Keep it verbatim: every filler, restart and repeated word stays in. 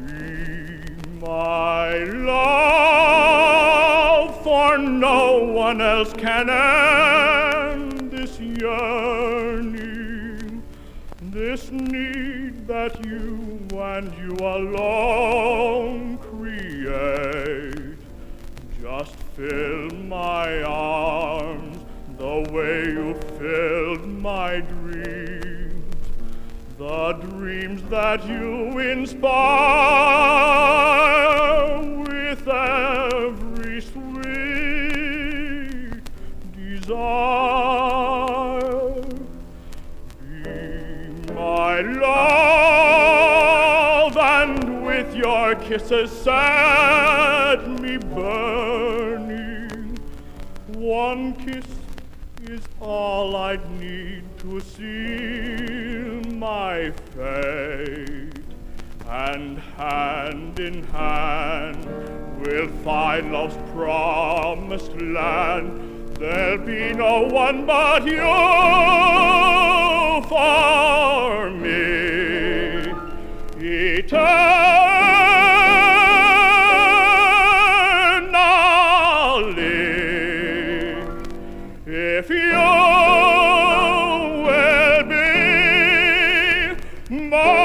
My love, for no one else can end this yearning, this need that you and you alone create. Just fill my arms the way you filled my dreams, the dreams that you inspire with every sweet desire. Be my love, and with your kisses set me burning. One kiss is all I'd need to seal my fate, and hand in hand we'll find love's promised land. There'll be no one but you for me, eternally. If you will be my